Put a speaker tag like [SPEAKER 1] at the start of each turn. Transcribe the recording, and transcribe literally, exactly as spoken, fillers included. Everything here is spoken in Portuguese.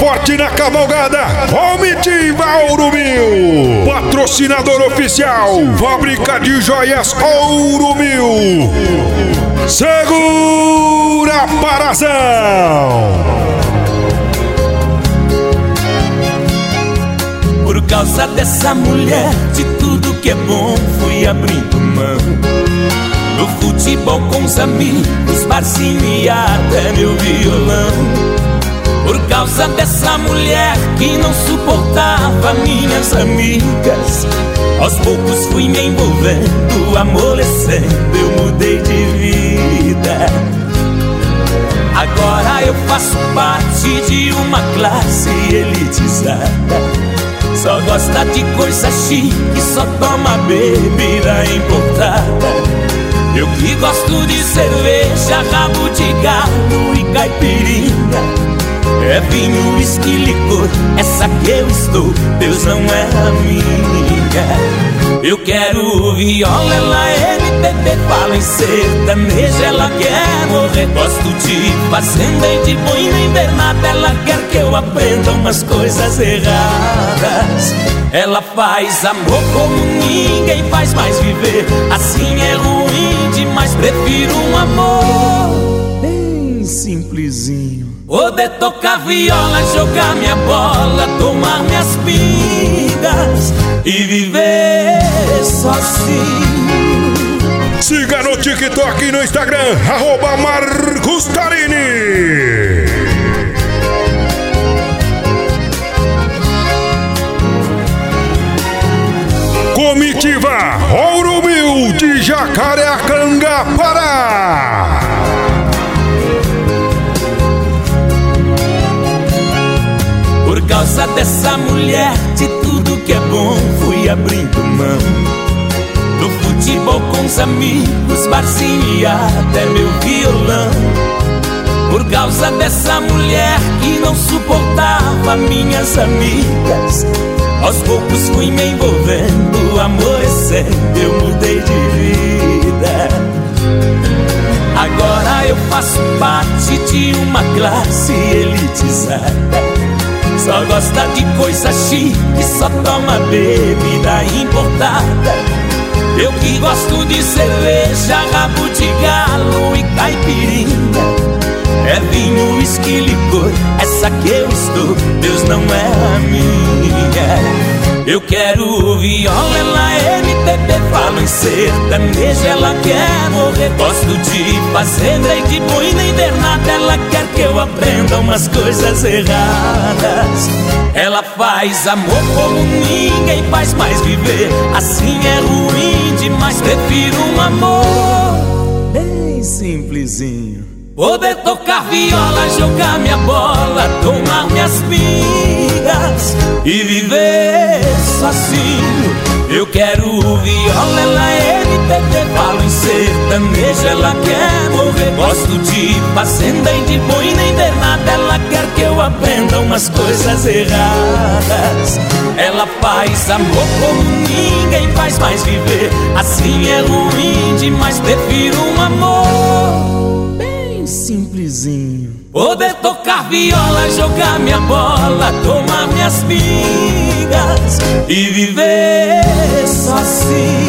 [SPEAKER 1] forte na cavalgada. Comitiva Ouro Mil, patrocinador oficial, fábrica de joias Ouro Mil. Segura a parazão.
[SPEAKER 2] Por causa dessa mulher, de tudo que é bom fui abrindo mão. No futebol com os amigos, barzinho e até meu violão. Por causa dessa mulher que não suportava minhas amigas, aos poucos fui me envolvendo, amolecendo, eu mudei de vida. Agora eu faço parte de uma classe elitizada. Só gosta de coisa chique, só toma bebida importada. Eu que gosto de cerveja, rabo de gado e caipirinha. É vinho, uísque, licor, essa que eu estou, Deus não é amiga. Eu quero viola, ela é M P B, fala em sertanejo, ela quer morrer. Gosto de fazenda e de boina invernada, ela quer que eu aprenda umas coisas erradas. Ela faz amor como ninguém faz mais viver, assim é ruim demais, prefiro um amor bem simplesinho. Poder tocar viola, jogar minha bola, tomar minhas pingas e viver sozinho.
[SPEAKER 1] Siga no TikTok e no Instagram, arroba Marcos Tarini. Comitiva Ouro Mil de Jacareacanga, Pará.
[SPEAKER 2] Por causa dessa mulher, de tudo que é bom fui abrindo mão. No futebol com os amigos, barzinho e até meu violão. Por causa dessa mulher que não suportava minhas amigas, aos poucos fui me envolvendo, amolecendo, eu mudei de vida. Agora eu faço parte de uma classe elitizada. Só gosta de coisa chique, só toma bebida importada. Eu que gosto de cerveja, rabo de galo e caipirinha. É vinho, uísque, licor, essa que eu estou, Deus não é amiga. Eu quero viola, ela é M P B, falo em sertanejo, ela quer morrer. Gosto de fazenda e de boina invernada, ela quer que eu aprenda umas coisas erradas. Ela faz amor como ninguém faz mais viver, assim é ruim demais, prefiro um amor bem simplesinho. Poder tocar viola, jogar minha bola, tomar minhas pingas e viver sozinho. Eu quero viola, ela é M P B, falo em sertanejo, ela quer morrer. Gosto de fazenda e de boina invernada, ela quer que eu aprenda umas coisas erradas. Ela faz amor como ninguém faz mais viver, assim é ruim demais, prefiro um amor bem simplesinho. Poder tocar viola, jogar minha bola, tomar minhas pingas e viver sozinho.